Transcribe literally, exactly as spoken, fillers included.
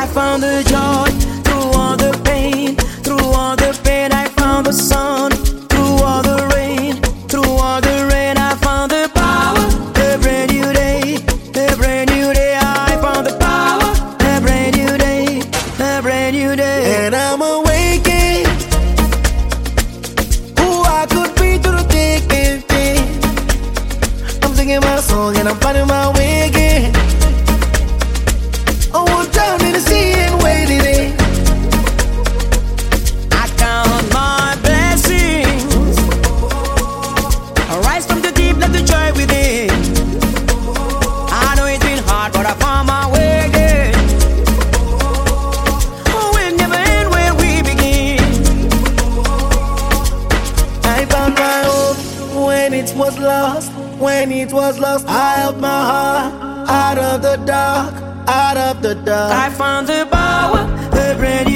found the joy through all the pain. Through all the pain, I found the sun. Through all the rain, through all the rain, I found the power. A brand new day, a brand new day. I found the power. A brand new day, a brand new day. And I'm awakened. Who I could be through the thick and thin. I'm singing my song and I'm finding my way again. I was down in the sea and waded in. I count my blessings. I rise from the deep, let the joy within. I know it's been hard, but I found my way again. Oh, we'll never end where we begin. I found my hope when it was lost. When it was lost, I held my heart out of the dark, out of the dark. I found the power, the brand